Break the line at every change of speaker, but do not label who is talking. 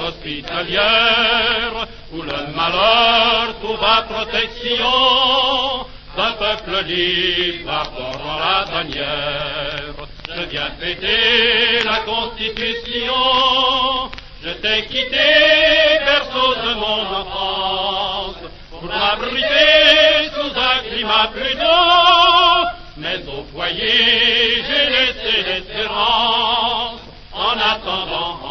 hospitalière, où le malheur trouva protection, d'un peuple libre arborant la bannière. Je viens fêter la Constitution, je t'ai quitté, berceau de mon enfance, pour m'abriter sous un climat prudent, mais au foyer j'ai laissé l'espérance, en attendant